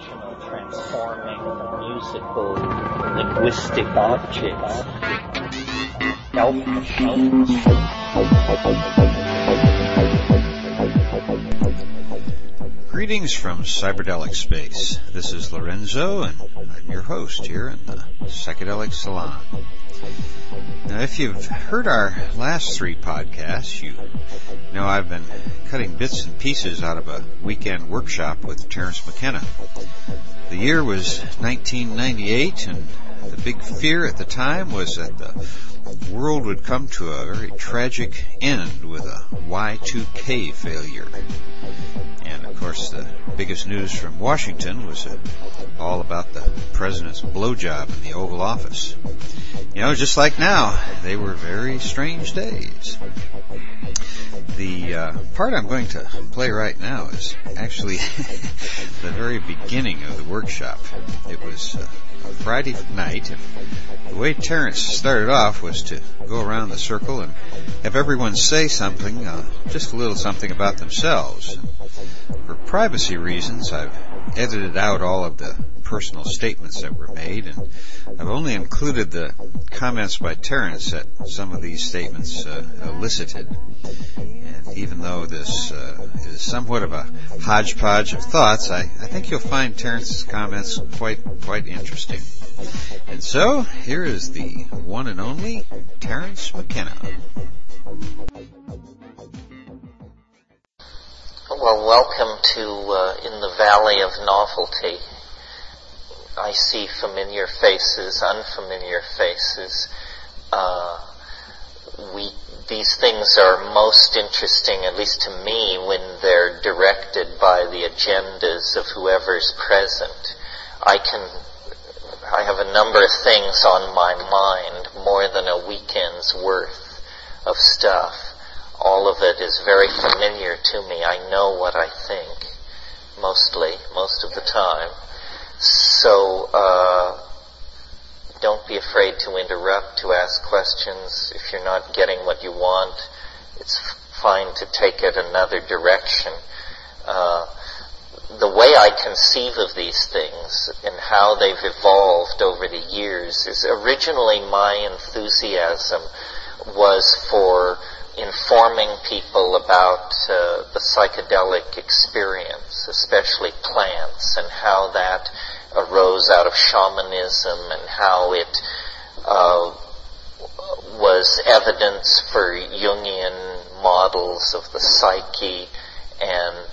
dimensional transforming musical linguistic objects. Elf machines. Greetings from Cyberdelic Space. This is Lorenzo, and I'm your host here in the Psychedelic Salon. Now, if you've heard our last three podcasts, you know I've been cutting bits and pieces out of a weekend workshop with Terence McKenna. The year was 1998, and the big fear at the time was that the world would come to a very tragic end with a Y2K failure. And of course, the biggest news from Washington was all about the president's blowjob in the Oval Office. You know, just like now, they were very strange days. The part I'm going to play right now is actually the very beginning of the workshop. It was a Friday night, and the way Terence started off was to go around the circle and have everyone say something, just a little something about themselves. For privacy reasons, I've edited out all of the personal statements that were made, and I've only included the comments by Terence that some of these statements elicited. And even though this is somewhat of a hodgepodge of thoughts, I think you'll find Terence's comments quite interesting. And so, here is the one and only Terence McKenna. Well, welcome to In the Valley of Novelty. I see familiar faces, unfamiliar faces. These things are most interesting, at least to me, when they're directed by the agendas of whoever's present. I have a number of things on my mind, more than a weekend's worth of stuff. All of it is very familiar to me. I know what I think, most of the time. So, don't be afraid to interrupt, to ask questions. If you're not getting what you want, it's fine to take it another direction. The way I conceive of these things and how they've evolved over the years is originally my enthusiasm was for informing people about the psychedelic experience, especially plants, and how that arose out of shamanism and how it was evidence for Jungian models of the psyche, and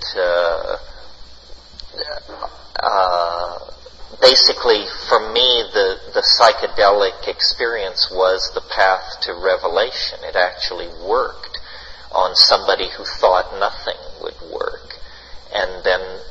basically for me the psychedelic experience was the path to revelation. It actually worked on somebody who thought nothing would work, and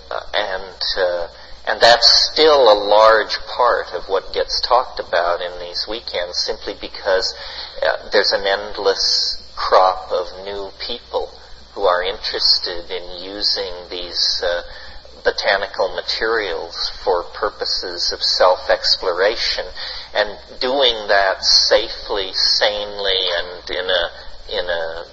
that's still a large part of what gets talked about in these weekends, simply because there's an endless crop of new people who are interested in using these botanical materials for purposes of self-exploration, and doing that safely, sanely, and in a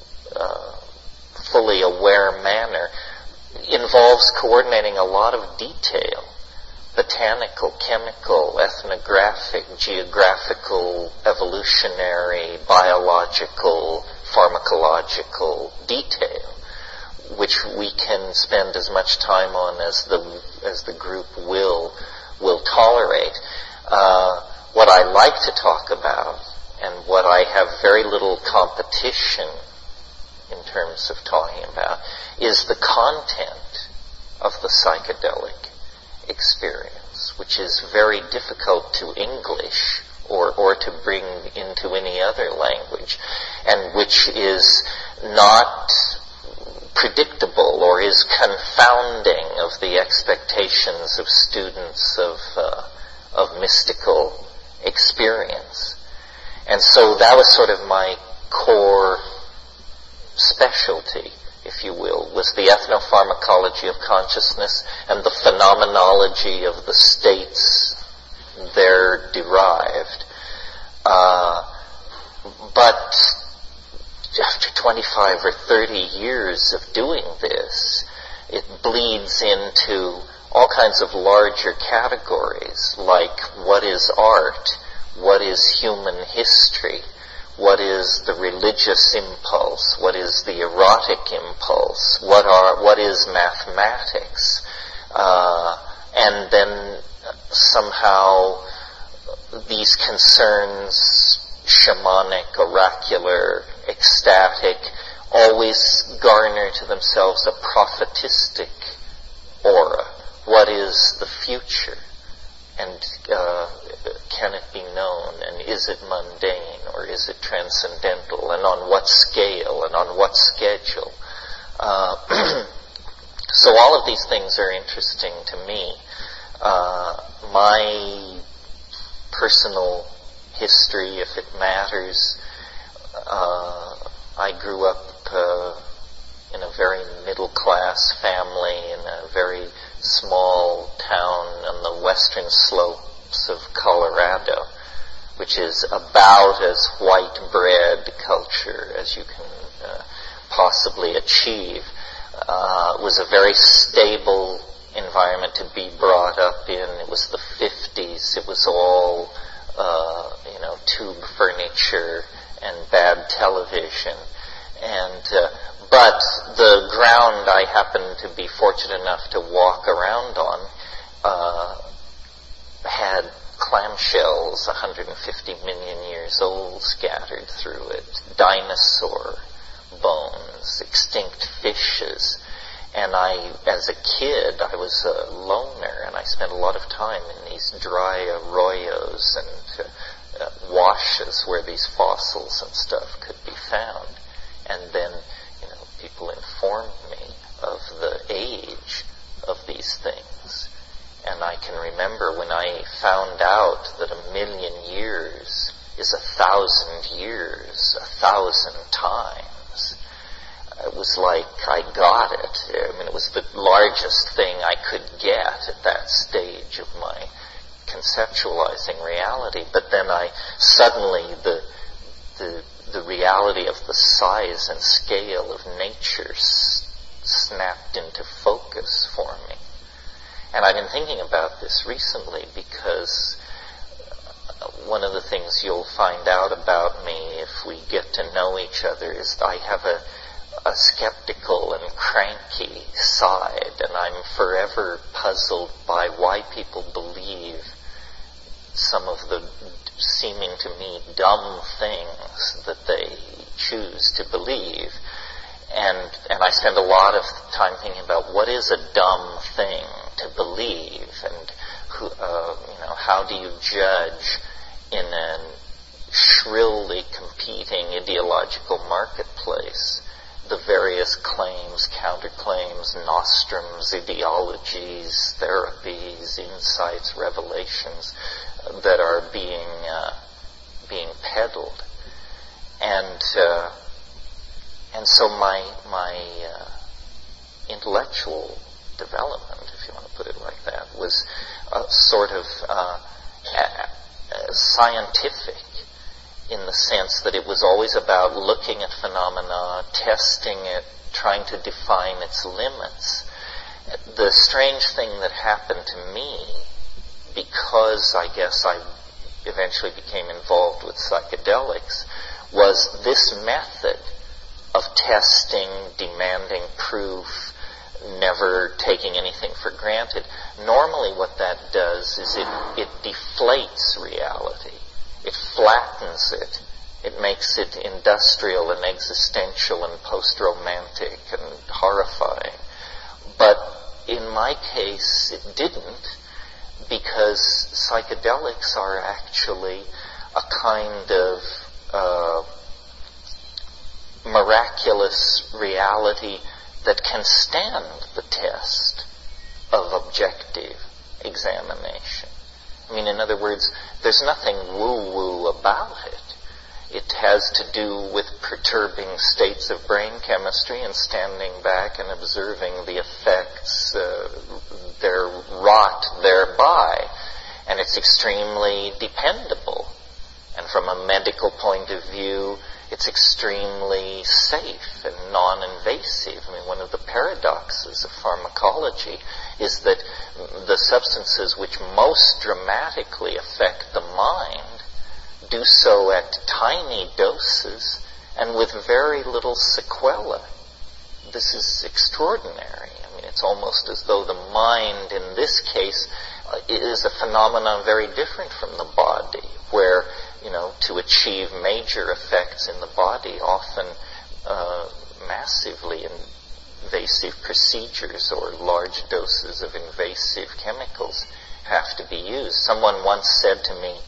fully aware manner involves coordinating a lot of detail: botanical, chemical, ethnographic, geographical, evolutionary, biological, pharmacological detail, which we can spend as much time on as the group will tolerate. What I like to talk about, and what I have very little competition in terms of talking about, is the content of the psychedelic experience, which is very difficult to English or to bring into any other language, and which is not predictable or is confounding of the expectations of students of mystical experience. And so that was sort of my core specialty, if you will, was the ethnopharmacology of consciousness and the phenomenology of the states there derived. But after 25 or 30 years of doing this, it bleeds into all kinds of larger categories, like what is art, what is human history, what is the religious impulse, what is the erotic impulse, what is mathematics, and then somehow these concerns, shamanic, oracular, ecstatic, always garner to themselves a prophetistic aura. What is the future? And can it be known? And is it mundane or is it transcendental? And on what scale and on what schedule? So all of these things are interesting to me. My personal history, if it matters, I grew up in a very middle-class family in a very small town on the western slopes of Colorado, which is about as white bread culture as you can possibly achieve. It was a very stable environment to be brought up in. It was the 50s. It was all, tube furniture and bad television. And but the ground I happened to be fortunate enough to walk around on had clamshells 150 million years old scattered through it, dinosaur bones, extinct fishes. And as a kid, I was a loner, and I spent a lot of time in these dry arroyos and washes where these fossils and stuff could be found. And then, people informed me of the age of these things. And I can remember when I found out that 1,000,000 years is 1,000 years, 1,000 times. It was like I got it. It was the largest thing I could get at that stage of my conceptualizing reality. But then suddenly the reality of the size and scale of nature snapped into focus for me. And I've been thinking about this recently because one of the things you'll find out about me if we get to know each other is I have a skeptical and cranky side, and I'm forever puzzled by why people believe some of the seeming to me dumb things that they choose to believe. And I spend a lot of time thinking about what is a dumb thing to believe, and how do you judge in a shrilly competing ideological marketplace the various claims, counterclaims, nostrums, ideologies, therapies, insights, revelations that are being peddled. And so my intellectual development, if you want to put it like that, was sort of scientific, in the sense that it was always about looking at phenomena, testing it, trying to define its limits. The strange thing that happened to me, because I guess I eventually became involved with psychedelics, was this method of testing, demanding proof, never taking anything for granted. Normally what that does is it deflates reality. It flattens it. It makes it industrial and existential and post-romantic and horrifying. But in my case, it didn't, because psychedelics are actually a kind of miraculous reality that can stand the test of objective examination. In other words, there's nothing woo-woo about it. It has to do with perturbing states of brain chemistry and standing back and observing the effects they're wrought thereby. And it's extremely dependable. And from a medical point of view, it's extremely safe and non-invasive. I mean, one of the paradoxes of pharmacology is that the substances which most dramatically affect the mind do so at tiny doses and with very little sequela. This is extraordinary. I mean, it's almost as though the mind, in this case, is a phenomenon very different from the body, where, to achieve major effects in the body, often massively invasive procedures or large doses of invasive chemicals have to be used. Someone once said to me,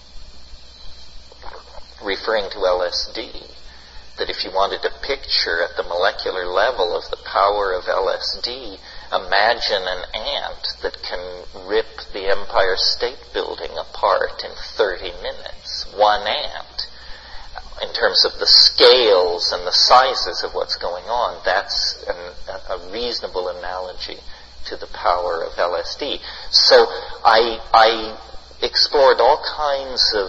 referring to LSD, that if you wanted to picture at the molecular level of the power of LSD, imagine an ant that can rip the Empire State Building apart in 30 minutes. One ant. In terms of the scales and the sizes of what's going on, that's a reasonable analogy to the power of LSD. So I explored all kinds of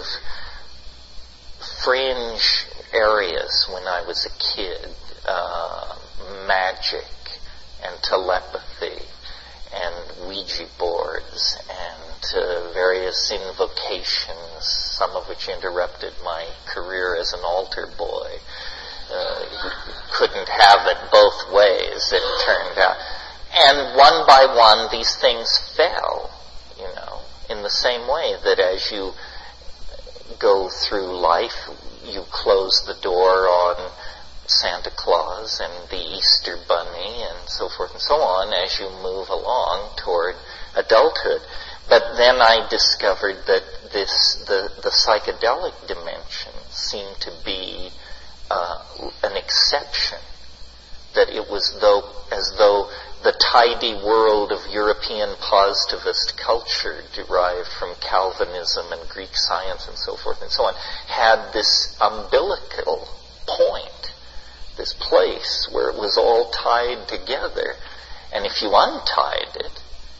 fringe areas when I was a kid, magic and telepathy and Ouija boards and various invocations, some of which interrupted my career as an altar boy. Couldn't have it both ways, it turned out. And one by one, these things fell, in the same way that as you go through life, you close the door on Santa Claus and the Easter Bunny and so forth and so on as you move along toward adulthood. But then I discovered that the psychedelic dimension seemed to be an exception. That it was as though the tidy world of European positivist culture derived from Calvinism and Greek science and so forth and so on had this umbilical point, this place where it was all tied together. And if you untied it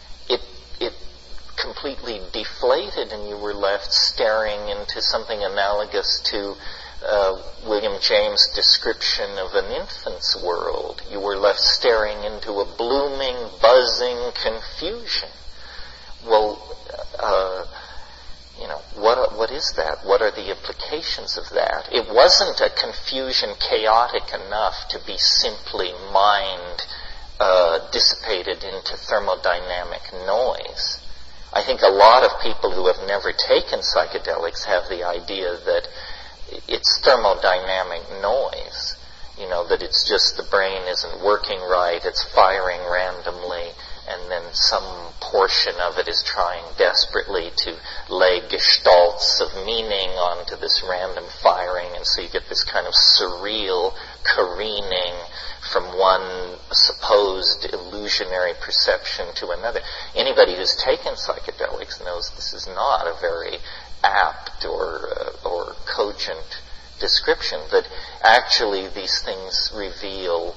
completely deflated and you were left staring into something analogous to William James' description of an infant's world. You were left staring into a blooming, buzzing confusion. Well, what is that? What are the implications of that? It wasn't a confusion chaotic enough to be simply mind dissipated into thermodynamic noise. I think a lot of people who have never taken psychedelics have the idea that it's thermodynamic noise, that it's just the brain isn't working right, it's firing randomly, and then some portion of it is trying desperately to lay gestalts of meaning onto this random firing, and so you get this kind of surreal careening from one supposed illusionary perception to another. Anybody who's taken psychedelics knows this is not a very apt or cogent description, that actually these things reveal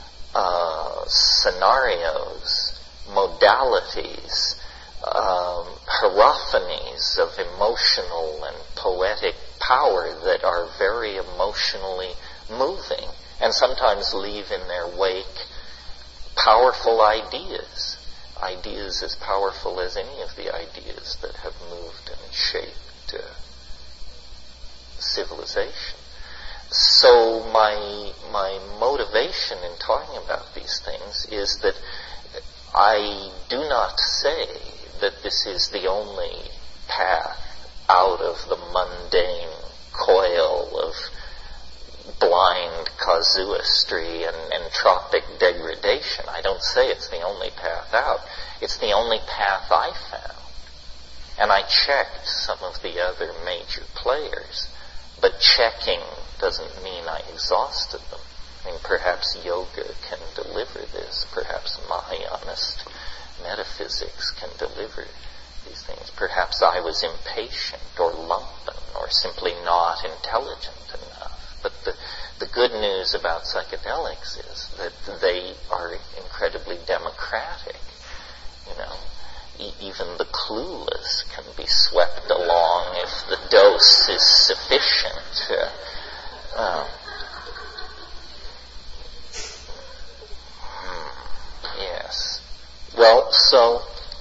scenarios, modalities, hierophanies of emotional and poetic power that are very emotionally moving and sometimes leave in their wake powerful ideas as powerful as any of the ideas that have moved and shaped civilization. So my motivation in talking about these things is that I do not say that this is the only path out of the mundane coil of blind casuistry and entropic degradation. I don't say it's the only path out. It's the only path I found. And I checked some of the other major players, but checking doesn't mean I exhausted them. I mean, perhaps yoga can deliver this. Perhaps Mahayanist metaphysics can deliver these things. Perhaps I was impatient or lumpen or simply not intelligent enough. But the good news about psychedelics is that they are incredibly democratic. Even the clueless can be swept along if the dose is sufficient. Well, so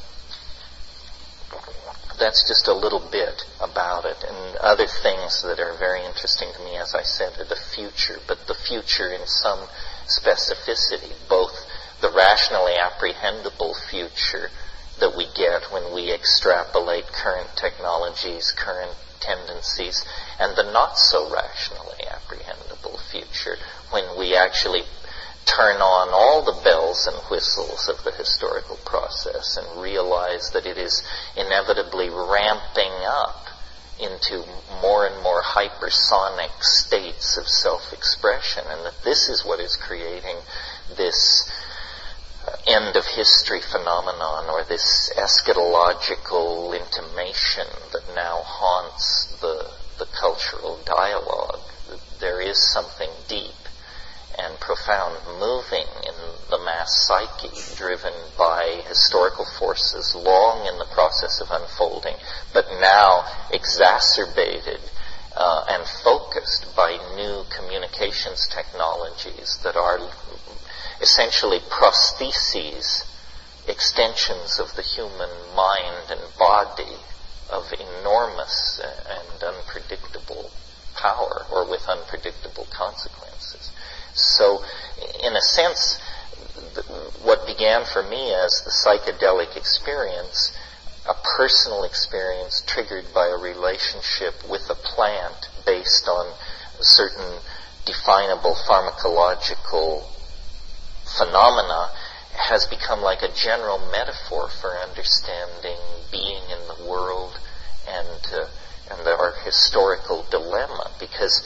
that's just a little bit about it. And other things that are very interesting to me, as I said, are the future, but the future in some specificity, both the rationally apprehendable future that we get when we extrapolate current technologies, current tendencies, and the not so rationally apprehendable future when we actually turn on all the bells and whistles of the historical process and realize that it is inevitably ramping up into more and more hypersonic states of self-expression, and that this is what is creating this end of history phenomenon, or this eschatological intimation that now haunts the cultural dialogue. There is something deep and profound moving in the mass psyche, driven by historical forces long in the process of unfolding, but now exacerbated and focused by new communications technologies that are essentially prostheses, extensions of the human mind and body of enormous and unpredictable power, or with unpredictable consequences. So, in a sense, what began for me as the psychedelic experience, a personal experience triggered by a relationship with a plant based on certain definable pharmacological phenomena, has become like a general metaphor for understanding being in the world and our historical dilemma, because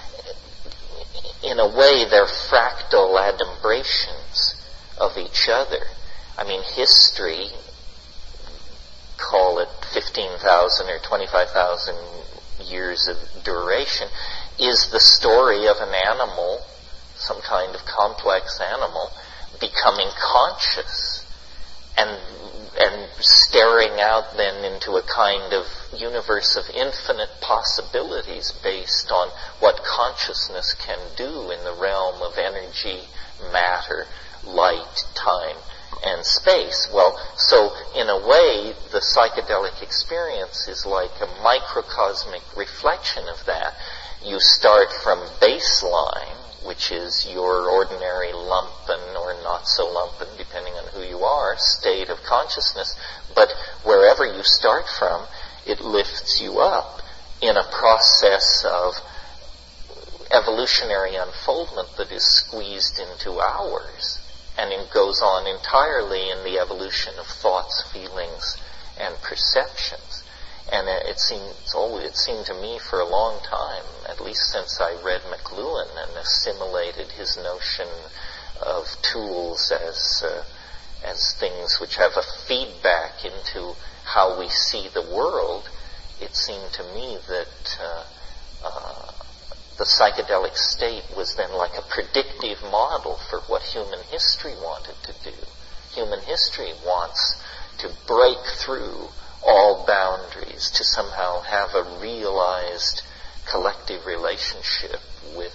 in a way they're fractal adumbrations of each other. I mean, history, call it 15,000 or 25,000 years of duration, is the story of an animal, some kind of complex animal, becoming conscious and staring out then into a kind of universe of infinite possibilities based on what consciousness can do in the realm of energy, matter, light, time, and space. Well, so in a way, the psychedelic experience is like a microcosmic reflection of that. You start from baseline, which is your ordinary lumpen or not so lumpen, depending on who you are, state of consciousness, but wherever you start from, it lifts you up in a process of evolutionary unfoldment that is squeezed into hours, and it goes on entirely in the evolution of thoughts, feelings, and perceptions. And it seemed to me for a long time, at least since I read McLuhan and assimilated his notion of tools as things which have a feedback into how we see the world, it seemed to me that the psychedelic state was then like a predictive model for what human history wanted to do. Human history wants to break through all boundaries, to somehow have a realized collective relationship with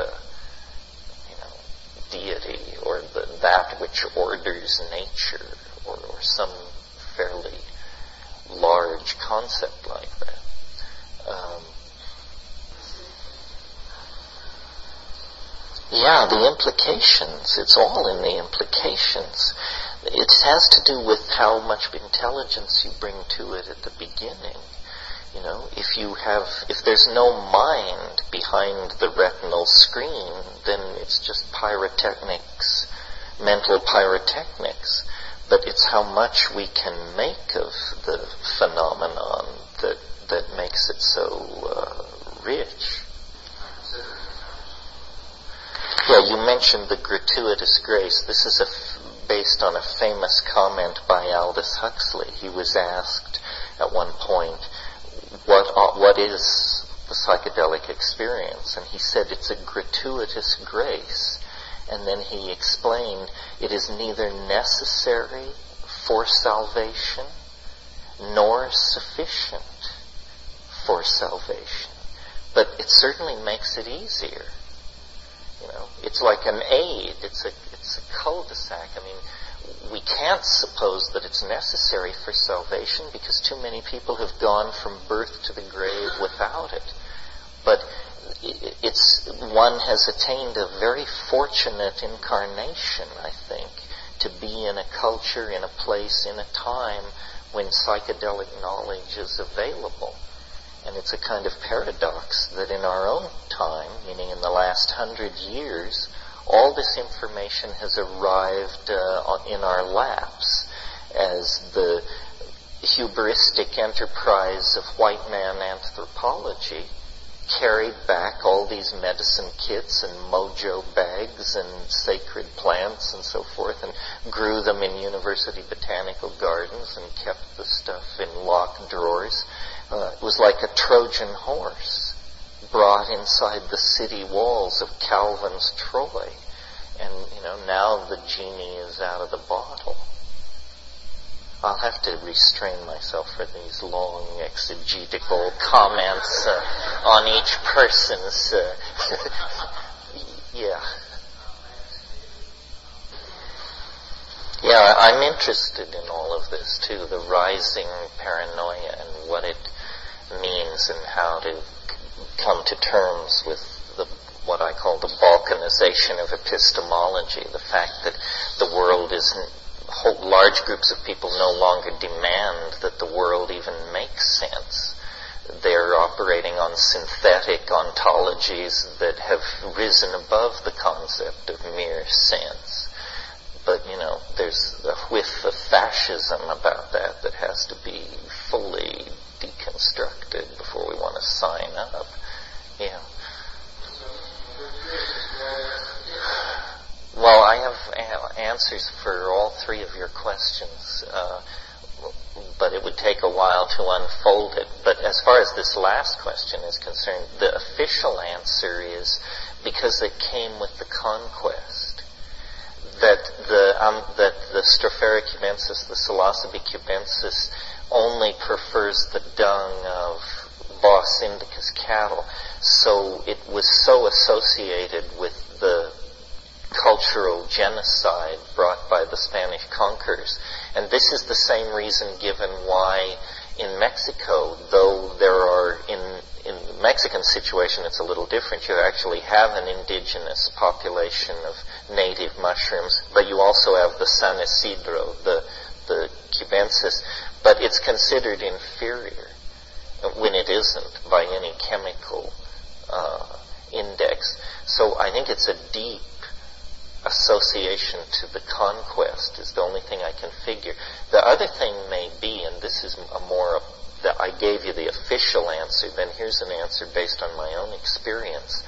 deity, or that which orders nature, or some fairly large concept like that. Yeah, the implications. It's all in the implications. It has to do with how much intelligence you bring to it at the beginning. You know, if there's no mind behind the retinal screen, then it's just pyrotechnics, mental pyrotechnics. But it's how much we can make of the phenomenon that makes it so rich. Yeah, you mentioned the gratuitous grace. This is based on a famous comment by Aldous Huxley. He was asked at one point, what is the psychedelic experience? And he said it's a gratuitous grace. And then he explained, it is neither necessary for salvation nor sufficient for salvation. But it certainly makes it easier. You know, it's like an aid. It's a cul-de-sac. I mean, we can't suppose that it's necessary for salvation because too many people have gone from birth to the grave without it. But one has attained a very fortunate incarnation, I think, to be in a culture, in a place, in a time when psychedelic knowledge is available. And it's a kind of paradox that in our own time, meaning in the last 100 years, all this information has arrived in our laps as the hubristic enterprise of white man anthropology carried back all these medicine kits and mojo bags and sacred plants and so forth and grew them in university botanical gardens and kept the stuff in locked drawers. It was like a Trojan horse brought inside the city walls of Calvin's Troy. And, now the genie is out of the bottle. I'll have to restrain myself for these long exegetical comments on each person's... Yeah, I'm interested in all of this too, the rising paranoia and what it means and how to come to terms with what I call the balkanization of epistemology, the fact that the world isn't, large groups of people no longer demand that the world even makes sense. They're operating on synthetic ontologies that have risen above the concept of mere sense. But, there's a whiff of fascism about that has to be fully deconstructed before we want to sign up. Yeah. Well, I have answers for all three of your questions, but it would take a while to unfold it. But as far as this last question is concerned, the official answer is because it came with the conquest. That the Stropharia cubensis, the Psilocybe cubensis, only prefers the dung of Bos indicus cattle. So it was so associated with the cultural genocide brought by the Spanish conquerors. And this is the same reason given why in Mexico, though there are, in the Mexican situation it's a little different, you actually have an indigenous population of native mushrooms, but you also have the San Isidro, the cubensis, but it's considered inferior when it isn't by any chemical index. So I think it's a deep association to the conquest is the only thing I can figure. The other thing may be, and this is that I gave you the official answer, then here's an answer based on my own experience.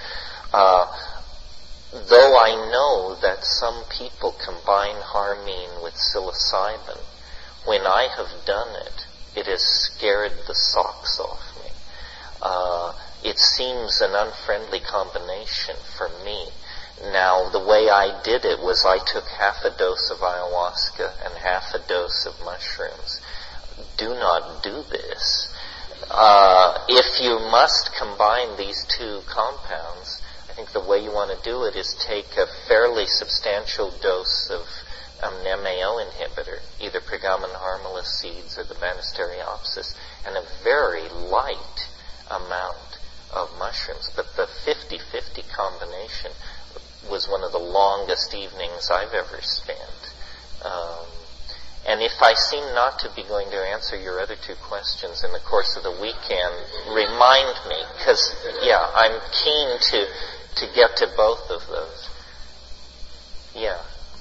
Though I know that some people combine harmine with psilocybin, when I have done it, it has scared the socks off me. It seems an unfriendly combination for me. Now, the way I did it was I took half a dose of ayahuasca and half a dose of mushrooms. Do not do this. If you must combine these two compounds, I think the way you want to do it is take a fairly substantial dose of an MAO inhibitor, either Pergamon harmala seeds or the Banisteriopsis, and a very light amount of mushrooms. But the 50-50 combination was one of the longest evenings I've ever spent. And if I seem not to be going to answer your other two questions in the course of the weekend, remind me, because, I'm keen to get to both of those. Yeah.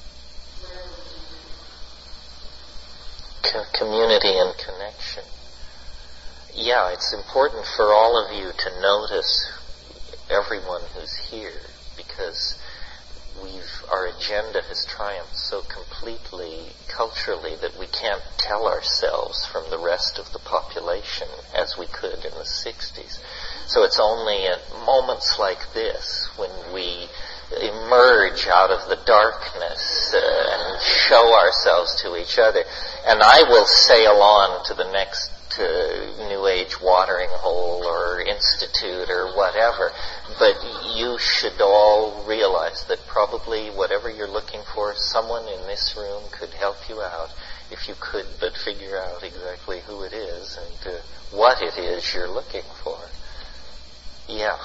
Community and connection. Yeah, it's important for all of you to notice everyone who's here, because our agenda has triumphed so completely culturally that we can't tell ourselves from the rest of the population as we could in the 60s. So it's only at moments like this when we emerge out of the darkness and show ourselves to each other. And I will sail on to the next New Age watering hole or institute or whatever. But you should all realize that probably whatever you're looking for, someone in this room could help you out if you could but figure out exactly who it is and what it is you're looking for. Yeah.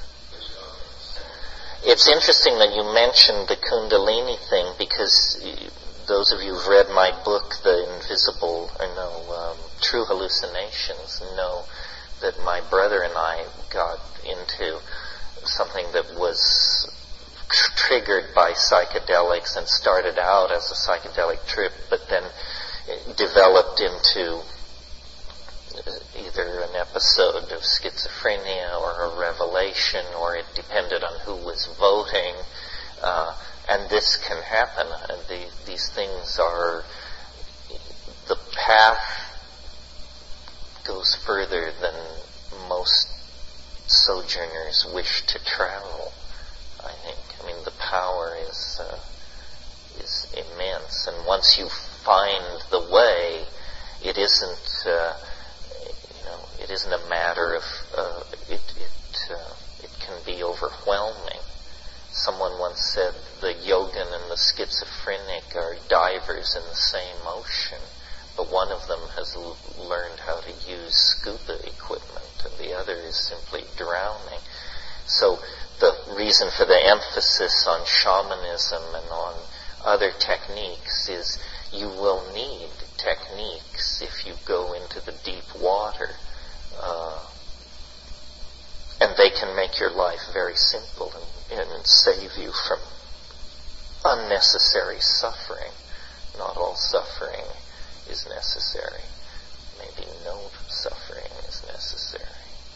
It's interesting that you mentioned the Kundalini thing, because those of you who've read my book, True Hallucinations, know that my brother and I got into something that was triggered by psychedelics and started out as a psychedelic trip, but then developed into either an episode of schizophrenia or a revelation, or it depended on who was voting. And this can happen. These things are, the path goes further than most sojourners wish to travel, I think. I mean, the power is immense. And once you find the way, it isn't a matter of, it can be overwhelming. Someone once said the yogin and the schizophrenic are divers in the same ocean, but one of them has learned how to use scuba equipment and the other is simply drowning. So the reason for the emphasis on shamanism and on other techniques is you will need techniques if you go into the deep water. And they can make your life very simple and save you from unnecessary suffering. Not all suffering is necessary. Maybe no suffering is necessary.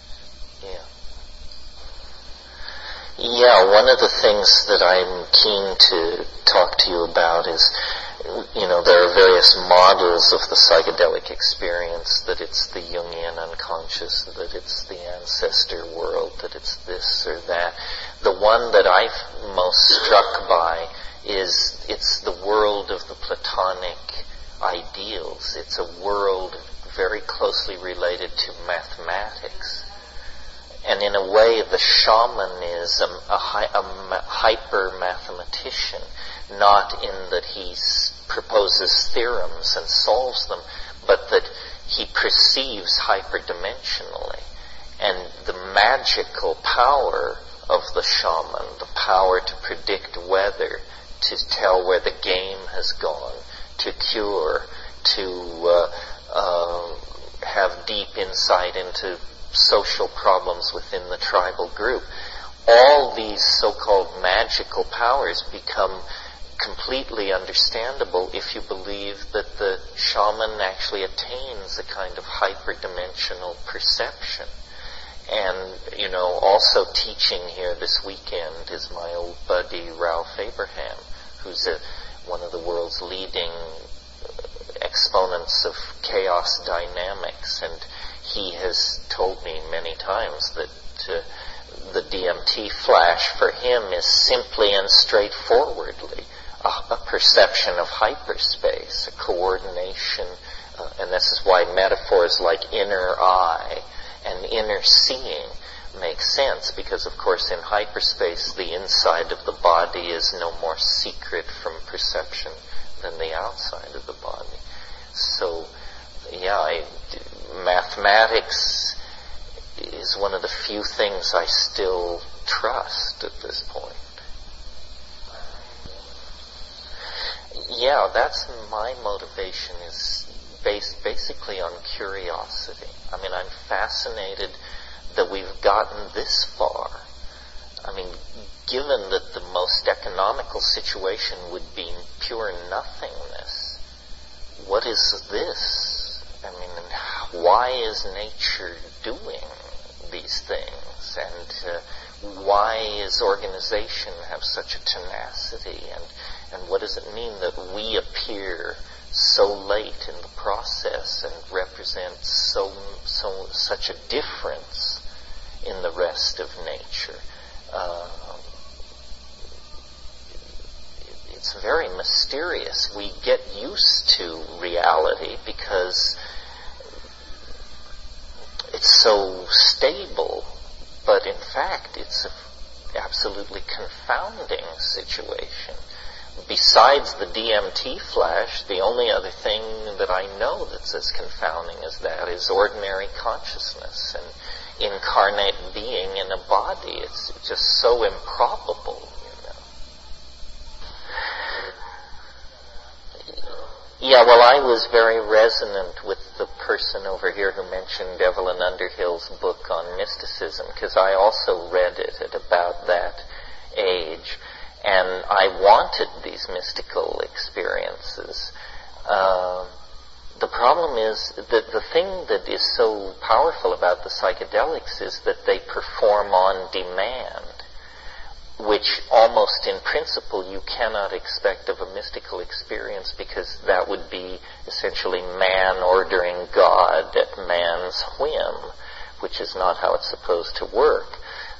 Yeah, one of the things that I'm keen to talk to you about is, there are various models of the psychedelic experience, that it's the Jungian unconscious, that it's the ancestor world, that it's this or that. The one that I'm most struck by is it's the world of the Platonic ideals. It's a world very closely related to mathematics. And in a way, the shaman is a hyper-mathematician, not in that he proposes theorems and solves them, but that he perceives hyperdimensionally. And the magical power of the shaman, the power to predict weather, to tell where the game has gone, to cure, to have deep insight into social problems within the tribal group. All these so-called magical powers become completely understandable if you believe that the shaman actually attains a kind of hyperdimensional perception. And, also teaching here this weekend is my old buddy Ralph Abraham, who's one of the world's leading exponents of chaos dynamics, and he has told me many times that the DMT flash for him is simply and straightforwardly a perception of hyperspace, a coordination, and this is why metaphors like inner eye and inner seeing make sense, because of course in hyperspace the inside of the body is no more secret from perception than the outside of the body. So, mathematics is one of the few things I still trust at this point. Yeah, that's my motivation, is based basically on curiosity. I mean, I'm fascinated that we've gotten this far. I mean, given that the most economical situation would be pure nothingness, what is this? I mean, why is nature doing these things? And why is organization have such a tenacity? And what does it mean that we appear so late in the process and represent such a difference in the rest of nature? It's very mysterious. We get used to reality because it's so stable, but in fact it's an absolutely confounding situation. Besides the DMT flash, the only other thing that I know that's as confounding as that is ordinary consciousness and incarnate being in a body. It's just so improbable, Yeah, well, I was very resonant with the person over here who mentioned Evelyn Underhill's book on mysticism, because I also read it at about that age, and I wanted these mystical experiences. The problem is that the thing that is so powerful about the psychedelics is that they perform on demand, which almost in principle you cannot expect of a mystical experience, because that would be essentially man ordering God at man's whim, which is not how it's supposed to work.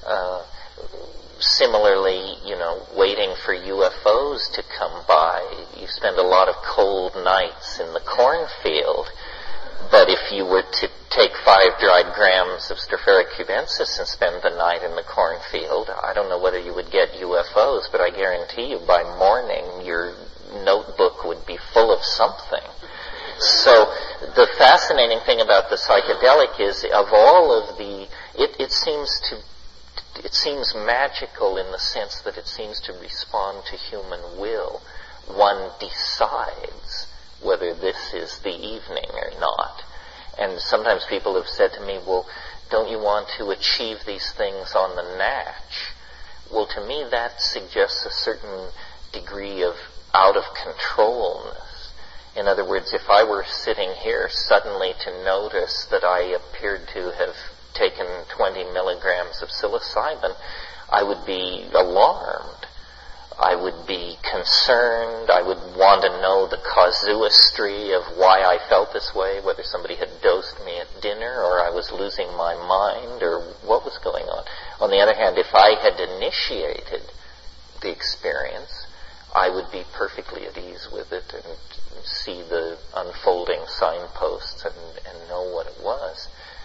Similarly, waiting for UFOs to come by, you spend a lot of cold nights in the cornfield. But if you were to take 5 dried grams of Stropharia cubensis and spend the night in the cornfield, I don't know whether you would get UFOs, but I guarantee you by morning your notebook would be full of something. So the fascinating thing about the psychedelic is, of all of the, it seems magical in the sense that it seems to respond to human will. One decides whether this is the evening or not. And sometimes people have said to me, well, don't you want to achieve these things on the natch? Well, to me that suggests a certain degree of out-of-controlness. In other words, if I were sitting here suddenly to notice that I appeared to have taken 20 milligrams of psilocybin, I would be alarmed. I would be concerned. I would want to know the casuistry of why I felt this way, whether somebody had dosed me at dinner or I was losing my mind or what was going on. On the other hand, if I had initiated the experience, I would be perfectly at ease with it and see the unfolding signposts and know what it was.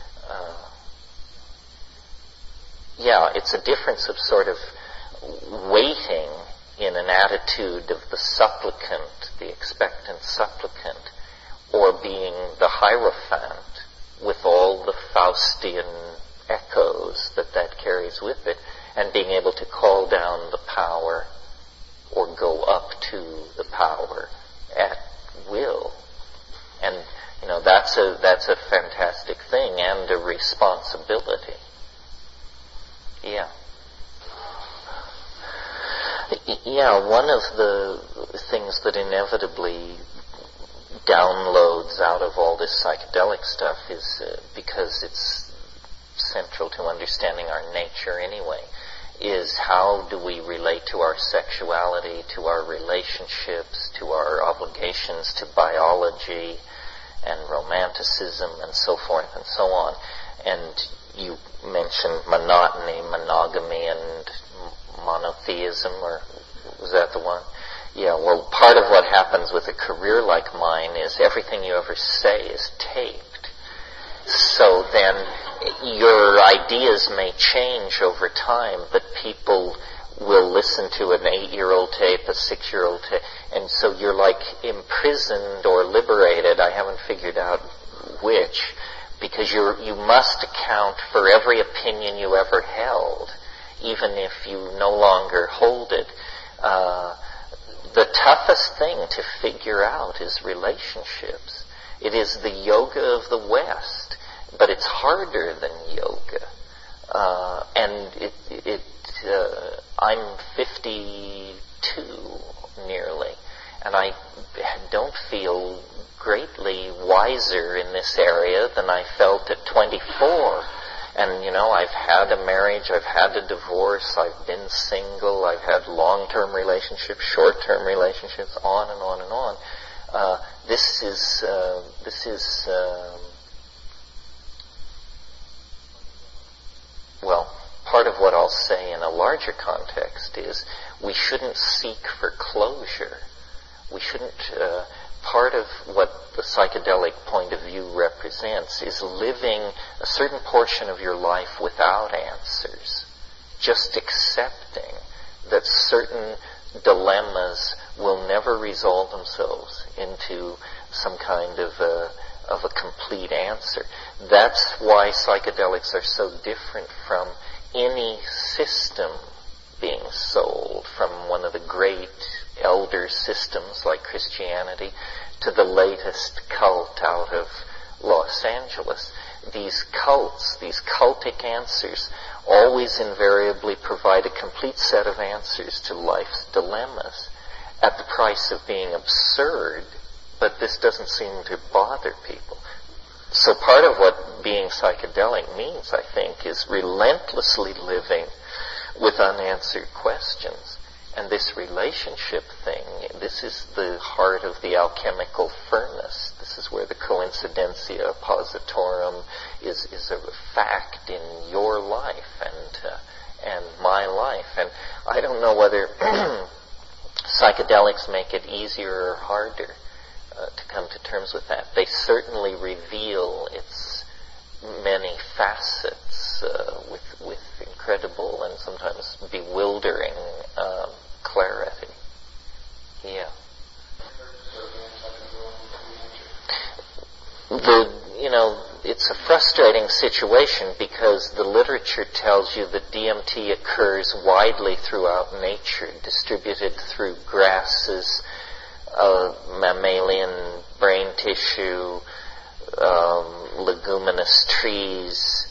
It's a difference of sort of waiting in an attitude of the supplicant, the expectant supplicant, or being the Hierophant with all the Faustian echoes that carries with it, and being able to call down the power or go up to the power at will. And, that's a fantastic thing and a responsibility. One of the things that inevitably downloads out of all this psychedelic stuff is, because it's central to understanding our nature anyway, is how do we relate to our sexuality, to our relationships, to our obligations to biology and romanticism and so forth and so on. And you mentioned monotony, monogamy, and monotheism, or was that the one? Well, part of what happens with a career like mine is everything you ever say is taped. So then your ideas may change over time, but people will listen to an 8-year-old tape, a 6-year-old tape, and so you're like imprisoned or liberated, I haven't figured out which, because you must account for every opinion you ever held, even if you no longer hold it. The toughest thing to figure out is relationships. It is the yoga of the West, but it's harder than yoga. And I'm 52 nearly, and I don't feel greatly wiser in this area than I felt at 24. And, I've had a marriage, I've had a divorce, I've been single, I've had long-term relationships, short-term relationships, on and on and on. This is part of what I'll say in a larger context is we shouldn't seek for closure. We shouldn't, part of what the psychedelic point of view represents is living a certain portion of your life without answers, just accepting that certain dilemmas will never resolve themselves into some kind of a complete answer. That's why psychedelics are so different from any system being sold, from one of the great elder systems like Christianity to the latest cult out of Los Angeles. These cults, these cultic answers, always invariably provide a complete set of answers to life's dilemmas at the price of being absurd, but this doesn't seem to bother people. So part of what being psychedelic means, I think, is relentlessly living with unanswered questions. And this relationship thing, this is the heart of the alchemical furnace. This is where the coincidentia positorum is a fact in your life and my life. And I don't know whether psychedelics make it easier or harder to come to terms with that. They certainly reveal its many facets with incredible and sometimes bewildering clarity. Yeah. It's a frustrating situation because the literature tells you that DMT occurs widely throughout nature, distributed through grasses, mammalian brain tissue, leguminous trees,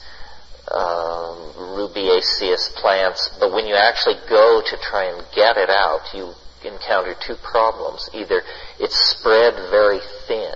rubiaceous plants. But when you actually go to try and get it out, you encounter two problems. Either it's spread very thin,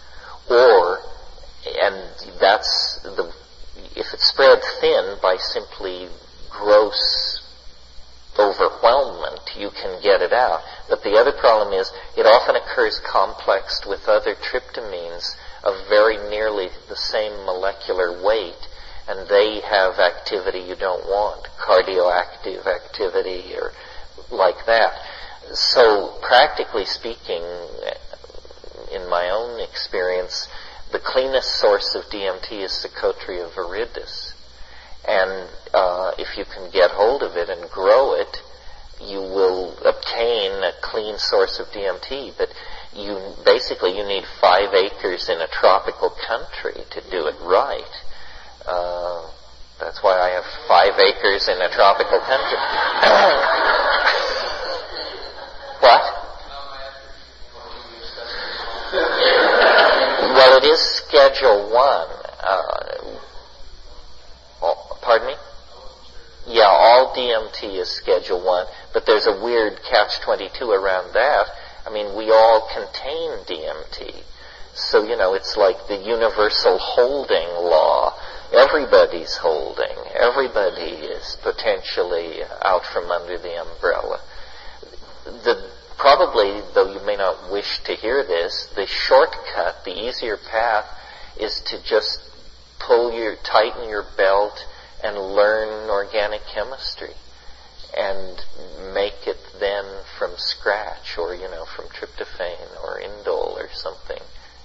if it's spread thin by simply gross overwhelmment, you can get it out. But the other problem is it often occurs complexed with other tryptamines of very nearly the same molecular weight, and they have activity you don't want, cardioactive activity or like that. So practically speaking, in my own experience, the cleanest source of DMT is Psychotria viridis. And if you can get hold of it and grow it, you will obtain a clean source of DMT. But you need 5 acres in a tropical country to do it right. That's why I have 5 acres in a tropical country. What? Well, it is Schedule 1. Pardon me? Yeah, all DMT is Schedule 1, but there's a weird catch-22 around that. I mean, we all contain DMT. So, it's like the universal holding law. Everybody's holding. Everybody is potentially out from under the umbrella. Probably, though you may not wish to hear this, the shortcut, the easier path, is to just tighten your belt and learn organic chemistry and make it then from scratch, or from tryptophan or indole or something.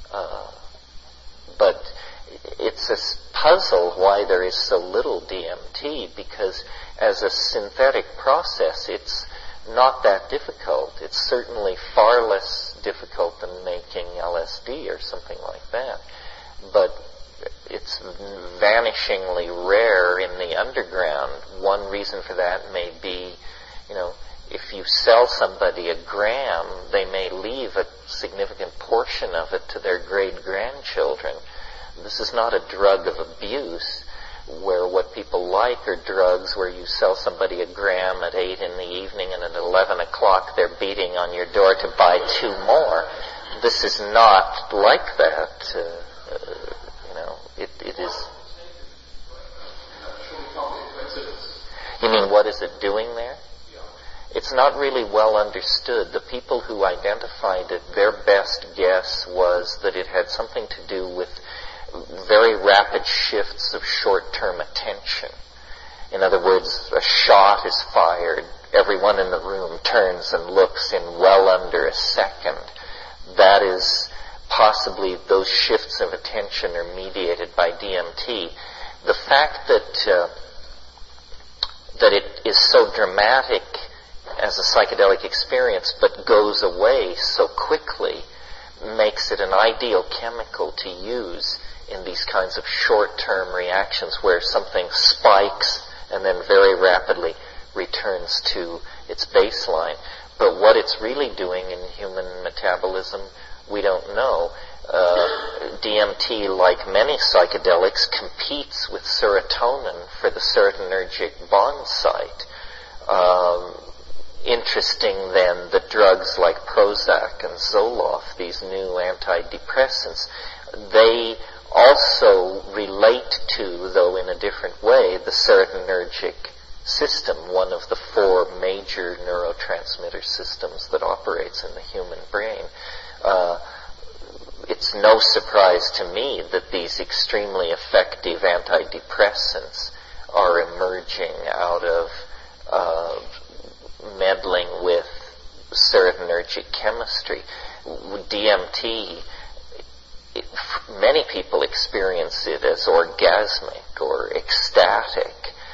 But it's a puzzle why there is so little DMT, because as a synthetic process it's not that difficult. It's certainly far less difficult than making LSD or something like that. But it's vanishingly rare in the underground. One reason for that may be, if you sell somebody a gram, they may leave a significant portion of it to their great-grandchildren. This is not a drug of abuse, where what people like are drugs where you sell somebody a gram at 8 in the evening and at 11 o'clock they're beating on your door to buy 2 more. This is not like that. It is. You mean, what is it doing there? It's not really well understood. The people who identified it, their best guess was that it had something to do with very rapid shifts of short-term attention. In other words, a shot is fired, everyone in the room turns and looks in well under a second. That is possibly those shifts of attention are mediated by DMT. The fact that it is so dramatic as a psychedelic experience but goes away so quickly makes it an ideal chemical to use in these kinds of short-term reactions where something spikes and then very rapidly returns to its baseline. But what it's really doing in human metabolism, we don't know. DMT, like many psychedelics, competes with serotonin for the serotonergic bond site. Interesting then that drugs like Prozac and Zoloft, these new antidepressants, they also relate to, though in a different way, the serotonergic system, one of the 4 major neurotransmitter systems that operates in the human brain. It's no surprise to me that these extremely effective antidepressants are emerging out of meddling with serotonergic chemistry. DMT, many people experience it as orgasmic or ecstatic.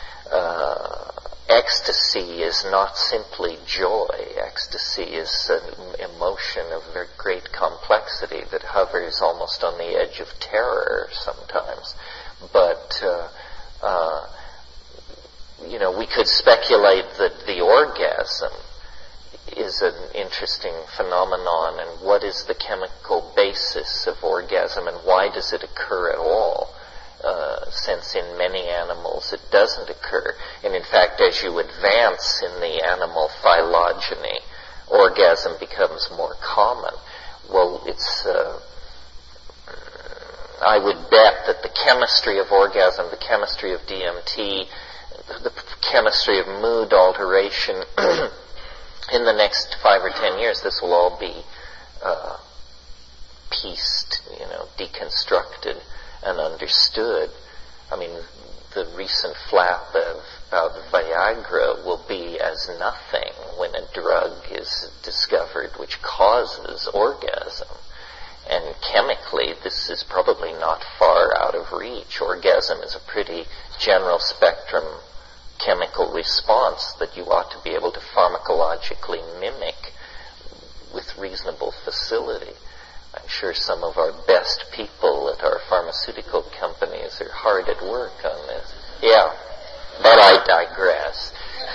Ecstasy is not simply joy. Ecstasy is an emotion of very great complexity that hovers almost on the edge of terror sometimes. But we could speculate that the orgasm is an interesting phenomenon, and what is the chemical basis of orgasm, and why does it occur at all? Since in many animals it doesn't occur. And in fact, as you advance in the animal phylogeny, orgasm becomes more common. Well, I would bet that the chemistry of orgasm, the chemistry of DMT, the chemistry of mood alteration, in the next 5 or 10 years, this will all be pieced, deconstructed and understood. I mean, the recent flap about Viagra will be as nothing when a drug is discovered which causes orgasm. And chemically, this is probably not far out of reach. Orgasm is a pretty general spectrum chemical response that you ought to be able to pharmacologically mimic with reasonable facility. I'm sure some of our best people at our pharmaceutical companies are hard at work on this. Yeah, but I digress.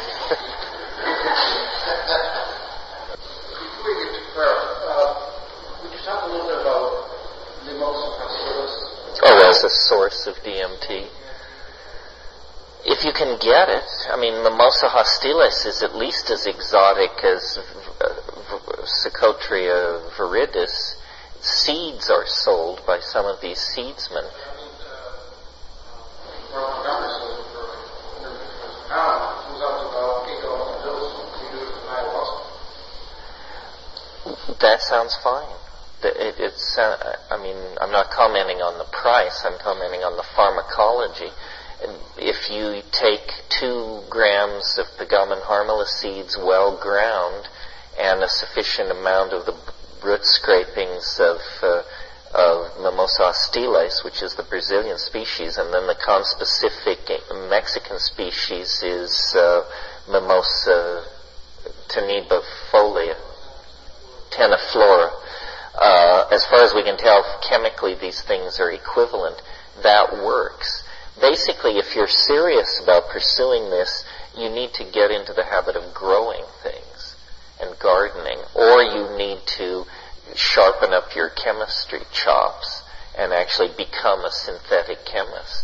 Before we get to prayer, would you talk a little bit about Mimosa hostilis? Oh, as a source of DMT? If you can get it. I mean, Mimosa hostilis is at least as exotic as Psychotria viridis. Seeds are sold by some of these seedsmen. That sounds fine. I'm not commenting on the price, I'm commenting on the pharmacology. If you take 2 grams of Pegamen harmala seeds well ground and a sufficient amount of the root scrapings of Mimosa hostilis, which is the Brazilian species, and then the conspecific Mexican species is Mimosa tenebifloria. As far as we can tell, chemically these things are equivalent. That works. Basically, if you're serious about pursuing this, you need to get into the habit of growing things and gardening, or you need to sharpen up your chemistry chops and actually become a synthetic chemist.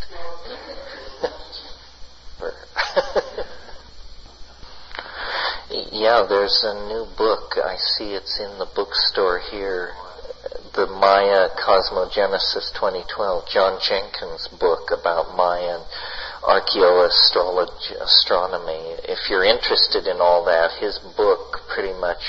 Yeah, there's a new book. I see it's in the bookstore here. The Maya Cosmogenesis 2012, John Jenkins' book about Mayan archaeoastronomy. If you're interested in all that, his book pretty much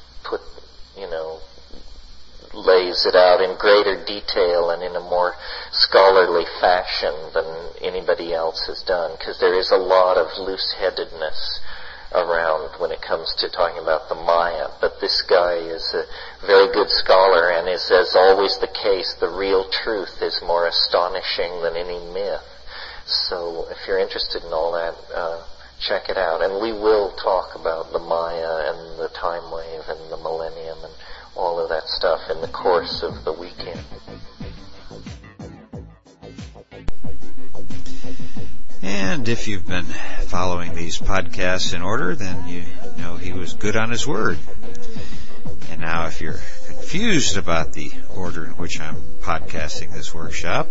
lays it out in greater detail and in a more scholarly fashion than anybody else has done, because there is a lot of loose-headedness around when it comes to talking about the Maya. But this guy is a very good scholar, and is, as always the case, the real truth is more astonishing than any myth. So if you're interested in all that, check it out. And we will talk about the Maya and the time wave and the millennium and all of that stuff in the course of the weekend. And if you've been following these podcasts in order, then you know he was good on his word. And now if you're confused about the order in which I'm podcasting this workshop,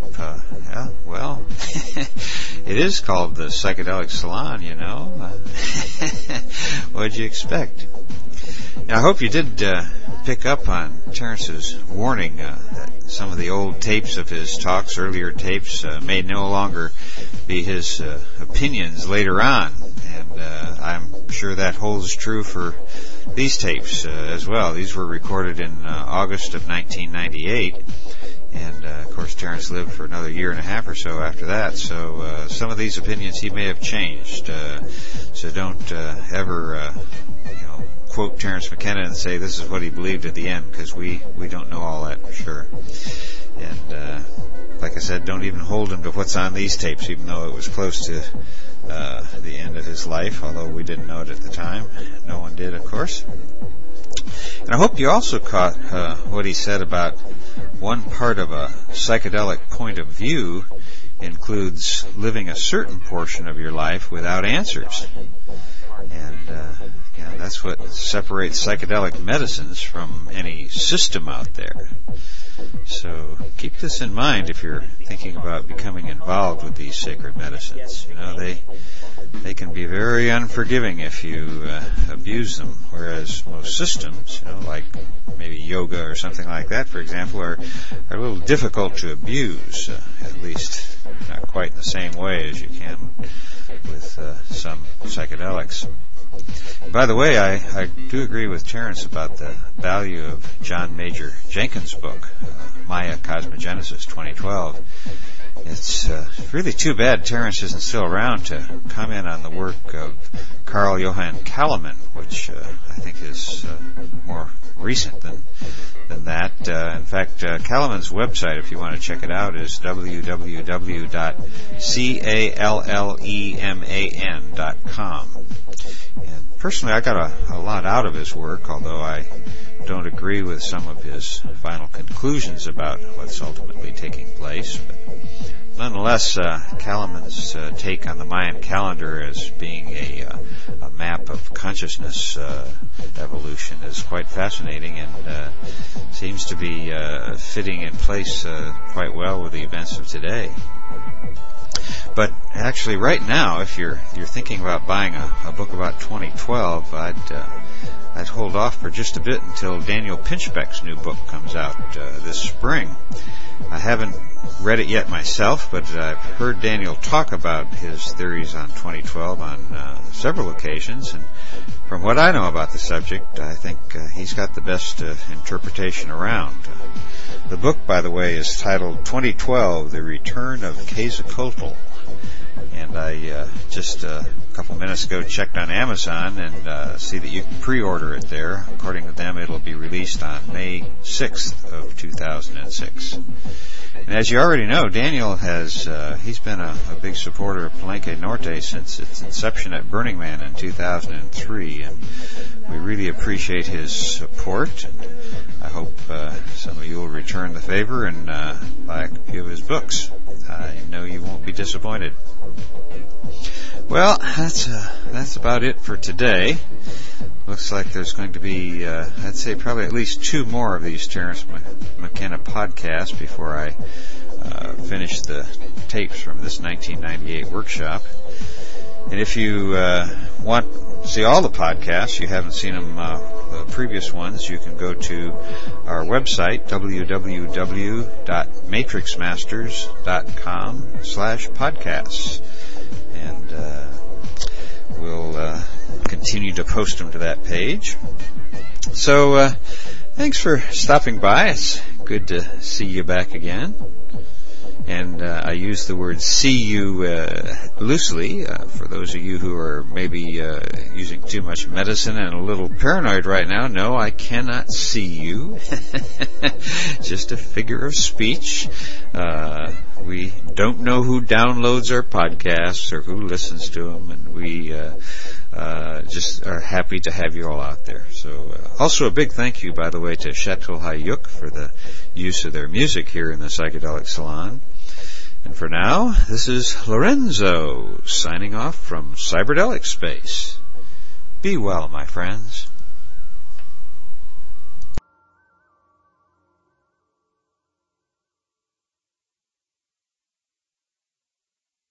it is called the Psychedelic Salon, you know. What'd you expect? Now, I hope you did pick up on Terence's warning that some of the old tapes of his talks, earlier tapes, may no longer be his opinions later on. And I'm sure that holds true for these tapes as well. These were recorded in August of 1998. And, of course, Terence lived for another year and a half or so after that. So some of these opinions he may have changed. So don't ever quote Terence McKenna and say this is what he believed at the end, because we don't know all that for sure. And like I said, don't even hold him to what's on these tapes, even though it was close to the end of his life, although we didn't know it at the time. No one did, of course. And I hope you also caught what he said about one part of a psychedelic point of view includes living a certain portion of your life without answers. And that's what separates psychedelic medicines from any system out there. So keep this in mind if you're thinking about becoming involved with these sacred medicines. You know, they can be very unforgiving if you abuse them, whereas most systems, like maybe yoga or something like that, for example, are a little difficult to abuse, at least not quite in the same way as you can with some psychedelics. By the way, I do agree with Terence about the value of John Major Jenkins' book, Maya Cosmogenesis 2012. It's really too bad Terence isn't still around to comment on the work of Carl Johan Kalaman, which I think is more recent than that. In fact, Kalaman's website, if you want to check it out, is www.calleman.com. And personally, I got a lot out of his work, although I don't agree with some of his final conclusions about what's ultimately taking place. But nonetheless, Kalaman's take on the Mayan calendar as being a map of consciousness evolution is quite fascinating and seems to be fitting in place quite well with the events of today. But actually, right now, if you're thinking about buying a book about 2012, I'd hold off for just a bit until Daniel Pinchbeck's new book comes out this spring. I haven't read it yet myself, but I've heard Daniel talk about his theories on 2012 on several occasions, and from what I know about the subject, I think he's got the best interpretation around. The book, by the way, is titled 2012, The Return of Quetzalcoatl. And I just a couple minutes ago checked on Amazon and see that you can pre-order it there. According to them, it'll be released on May 6th of 2006. And as you already know, Daniel he's been a big supporter of Palenque Norte since its inception at Burning Man in 2003, and we really appreciate his support. And I hope some of you will return the favor and buy a few of his books. I know you won't be disappointed. Well, that's about it for today. Looks like there's going to be, I'd say probably at least 2 more of these Terence McKenna podcasts before I finish the tapes from this 1998 workshop. And if you want to see all the podcasts, you haven't seen them, the previous ones, you can go to our website, www.matrixmasters.com/podcasts. And we'll continue to post them to that page. So thanks for stopping by. It's good to see you back again. And I use the word see you loosely for those of you who are maybe using too much medicine and a little paranoid right now. No, I cannot see you. Just a figure of speech. We don't know who downloads our podcasts or who listens to them, and we just are happy to have you all out there. So also a big thank you, by the way, to Chateau Hayuk for the use of their music here in the Psychedelic Salon. And for now, this is Lorenzo signing off from Cyberdelic Space. Be well, my friends.